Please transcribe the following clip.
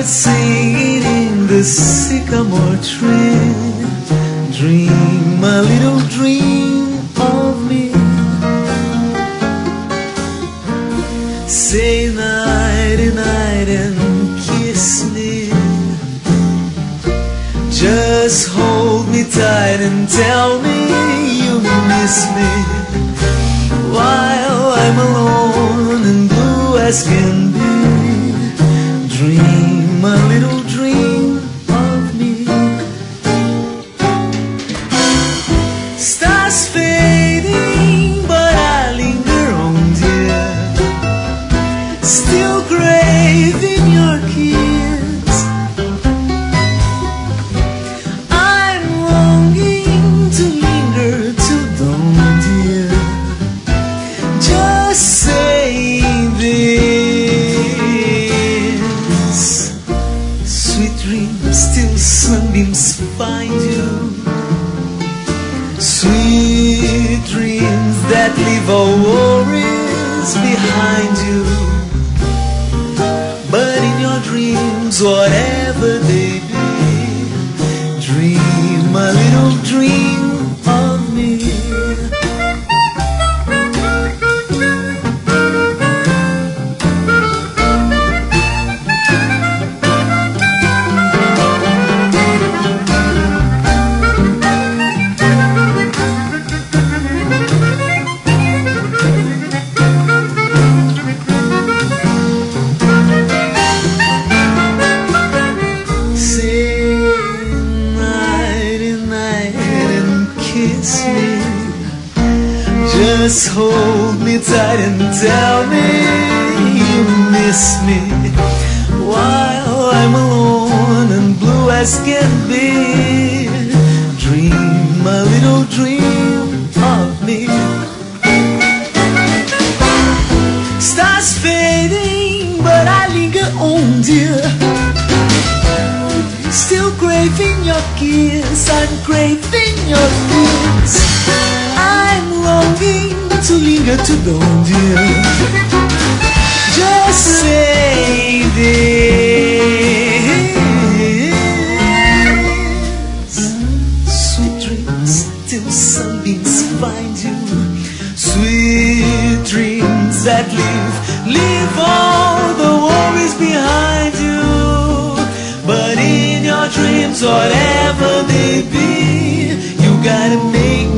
singing in the sycamore tree. Dream a little dream of me. Say nighty night and kiss me. Just hold me tight and tell me you miss me. While I'm alone and blue as can be. Dream a little dream of me. Stars fading, but I linger on, dear. Still craving your kiss. I'm longing to linger till dawn, dear. Just say this. Sweet dreams till sunbeams find you. Sweet dreams that leave all worries behind you. But in your dreams, whatever they be, dream a little dream of me. Kiss me. Just hold me tight and tell me you miss me. While I'm alone and blue as can be. Dream a little dream of me. Stars fading, but I linger on, dear. Still craving your kiss, I'm craving your kiss. I'm longing to linger to dawn, dear. Just say this. Sweet dreams till sunbeams find you. Sweet dreams that leave all the worries behind you. But in your dreams, whatever they be, you gotta make